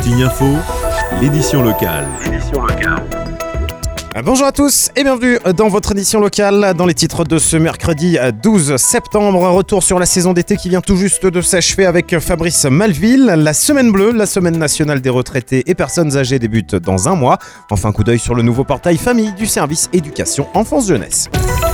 Tignes Info, l'édition locale. Bonjour à tous et bienvenue dans votre édition locale. Dans les titres de ce mercredi 12 septembre, un retour sur la saison d'été qui vient tout juste de s'achever avec Fabrice Malville. La semaine bleue, la semaine nationale des retraités et personnes âgées débute dans un mois. Enfin, coup d'œil sur le nouveau portail famille du service éducation enfance-jeunesse.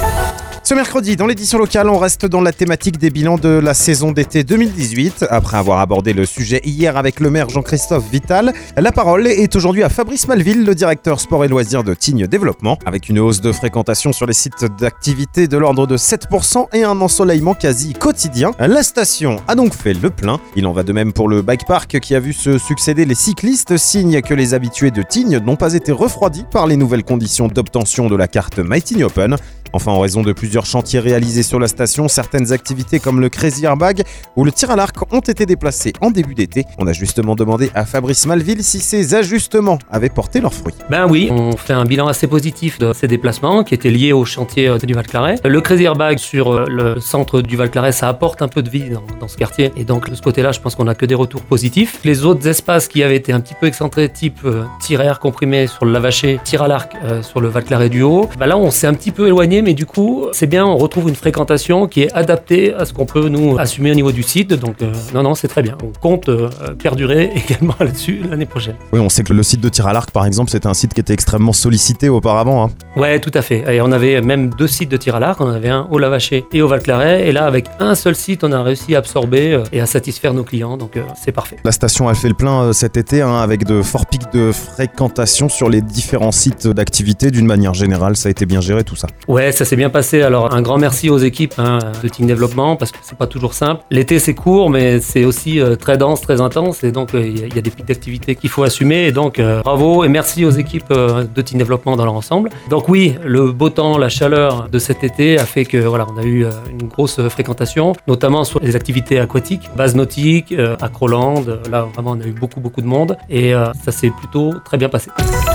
Ce mercredi, dans l'édition locale, on reste dans la thématique des bilans de la saison d'été 2018. Après avoir abordé le sujet hier avec le maire Jean-Christophe Vital, la parole est aujourd'hui à Fabrice Malville, le directeur sport et loisirs de Tignes Développement. Avec une hausse de fréquentation sur les sites d'activité de l'ordre de 7% et un ensoleillement quasi quotidien, la station a donc fait le plein. Il en va de même pour le bike park qui a vu se succéder les cyclistes, signe que les habitués de Tignes n'ont pas été refroidis par les nouvelles conditions d'obtention de la carte My Tignes Open. Enfin, en raison de plusieurs chantiers réalisés sur la station, certaines activités comme le Crazy Airbag ou le tir à l'arc ont été déplacées en début d'été. On a justement demandé à Fabrice Malville si ces ajustements avaient porté leurs fruits. Ben oui, on fait un bilan assez positif de ces déplacements qui étaient liés au chantier du Val-Claret. Le Crazy Airbag sur le centre du Val-Claret, ça apporte un peu de vie dans ce quartier. Et donc de ce côté-là, je pense qu'on a que des retours positifs. Les autres espaces qui avaient été un petit peu excentrés, type tir à air comprimé sur le Lavaché, tir à l'arc sur le Val-Claret du Haut, ben là on s'est un petit peu éloigné, mais du coup c'est bien, on retrouve une fréquentation qui est adaptée à ce qu'on peut nous assumer au niveau du site. Donc non, c'est très bien. On compte perdurer également là-dessus l'année prochaine. Oui, on sait que le site de tir à l'arc par exemple, c'était un site qui était extrêmement sollicité auparavant. Ouais, tout à fait. Et on avait même 2 sites de tir à l'arc. On avait un au Lavaché et au Val-Claret. Et là, avec un seul site, on a réussi à absorber et à satisfaire nos clients. Donc c'est parfait. La station a fait le plein cet été avec de forts pics de fréquentation sur les différents sites d'activité. D'une manière générale, ça a été bien géré tout ça. Ouais, ça s'est bien passé. Alors un grand merci aux équipes de Tignes Développement parce que c'est pas toujours simple. L'été c'est court, mais c'est aussi très dense, très intense. Et donc il y a des pics d'activité qu'il faut assumer. Et donc bravo et merci aux équipes de Tignes Développement dans leur ensemble. Donc oui, le beau temps, la chaleur de cet été a fait que voilà, on a eu une grosse fréquentation, notamment sur les activités aquatiques, base nautique, acroland. Là vraiment on a eu beaucoup de monde et ça s'est plutôt très bien passé.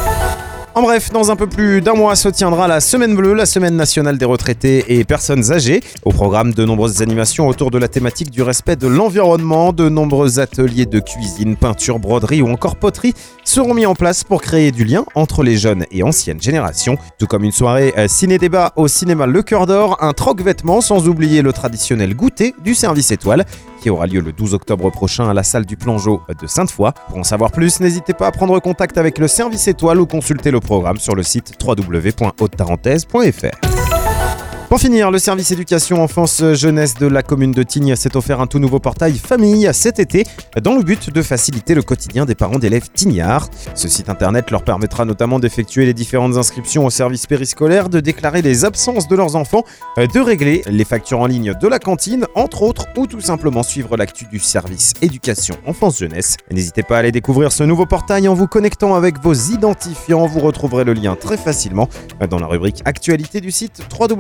En bref, dans un peu plus d'un mois se tiendra la Semaine Bleue, la Semaine nationale des retraités et personnes âgées. Au programme, de nombreuses animations autour de la thématique du respect de l'environnement. De nombreux ateliers de cuisine, peinture, broderie ou encore poterie seront mis en place pour créer du lien entre les jeunes et anciennes générations. Tout comme une soirée ciné-débat au cinéma Le Cœur d'Or, un troc-vêtements, sans oublier le traditionnel goûter du service étoile qui aura lieu le 12 octobre prochain à la salle du Plongeau de Sainte-Foy. Pour en savoir plus, n'hésitez pas à prendre contact avec le service étoile ou consulter le programme sur le site www.haute-tarentaise.fr. Pour finir, le service éducation enfance-jeunesse de la commune de Tignes s'est offert un tout nouveau portail famille cet été dans le but de faciliter le quotidien des parents d'élèves tignards. Ce site internet leur permettra notamment d'effectuer les différentes inscriptions au service périscolaire, de déclarer les absences de leurs enfants, de régler les factures en ligne de la cantine, entre autres, ou tout simplement suivre l'actu du service éducation enfance-jeunesse. N'hésitez pas à aller découvrir ce nouveau portail en vous connectant avec vos identifiants. Vous retrouverez le lien très facilement dans la rubrique actualité du site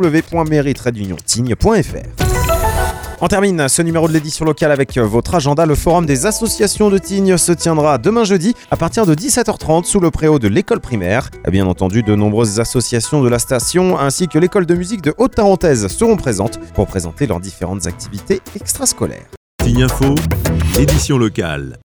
www.mairie-tignes.fr. On termine ce numéro de l'édition locale avec votre agenda. Le forum des associations de Tignes se tiendra demain jeudi à partir de 17h30 sous le préau de l'école primaire. Bien entendu, de nombreuses associations de la station ainsi que l'école de musique de Haute-Tarentaise seront présentes pour présenter leurs différentes activités extrascolaires. Tignes Info, l'édition locale.